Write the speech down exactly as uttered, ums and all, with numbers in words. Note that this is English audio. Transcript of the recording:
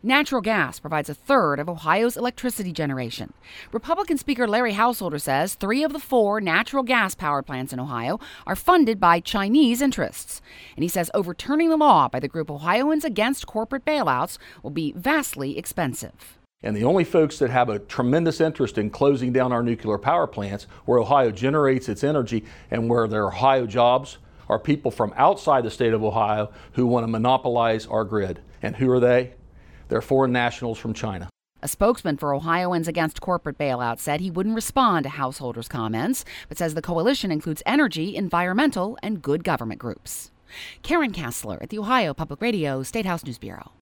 Natural gas provides a third of Ohio's electricity generation. Republican Speaker Larry Householder says three of the four natural gas power plants in Ohio are funded by Chinese interests. And he says overturning the law by the group Ohioans Against Corporate Bailouts will be vastly expensive. And the only folks that have a tremendous interest in closing down our nuclear power plants, where Ohio generates its energy and where there are Ohio jobs, are people from outside the state of Ohio who want to monopolize our grid. And who are they? They're foreign nationals from China. A spokesman for Ohioans Against Corporate Bailouts said he wouldn't respond to Householder's comments, but says the coalition includes energy, environmental, and good government groups. Karen Kassler at the Ohio Public Radio State House News Bureau.